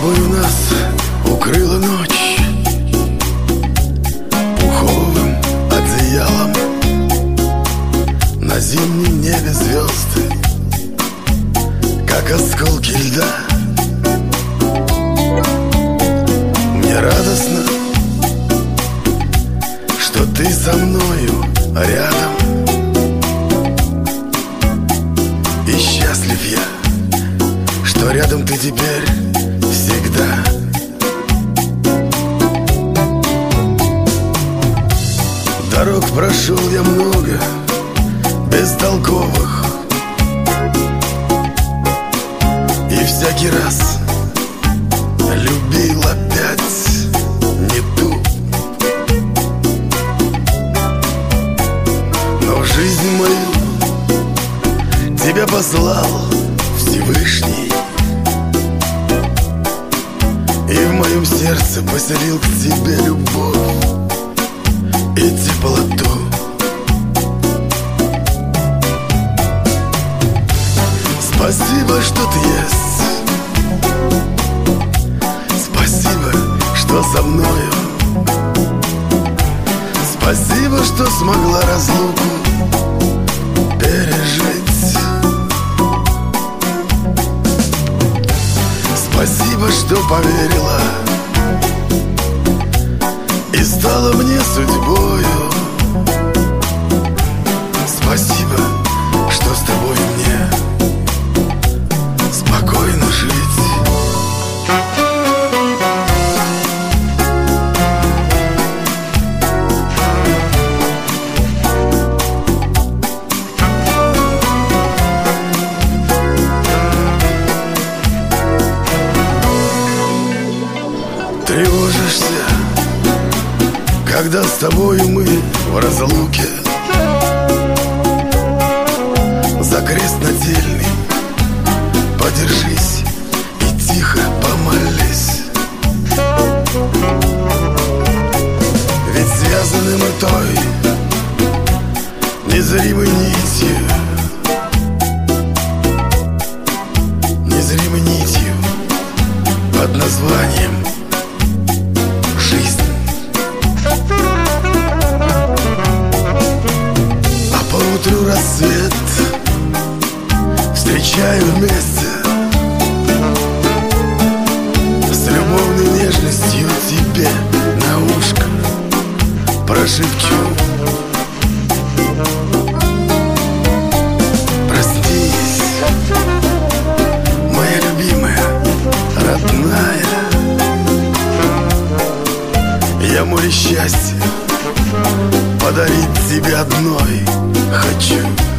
тобою нас укрыла ночь пуховым одеялом. На зимнем небе звезды, как осколки льда. Мне радостно, что ты со мною рядом. И счастлив я, что рядом ты теперь всегда. Дорог прошел я много, бестолковых, и всякий раз любил опять не ту. Но в жизнь мою тебя послал Всевышний, и в моем сердце поселил к тебе любовь и теплоту. Спасибо, что ты есть. Спасибо, что со мною. Спасибо, что смогла разлуку пережить. Спасибо, что поверила и стала мне судьбою. Спасибо, что с тобой мне спокойно жить. Тревожишься, когда с тобою мы в разлуке. За крест нательный подержись и тихо помолись. Ведь связаны мы той незримой нитью, незримой нитью под названием жизнь. А поутру рассвет встречаю вместе, с любовной нежностью тебе на ушко прошепчу: проснись, моя любимая, родная. Я море счастья подарить тебе одной хочу.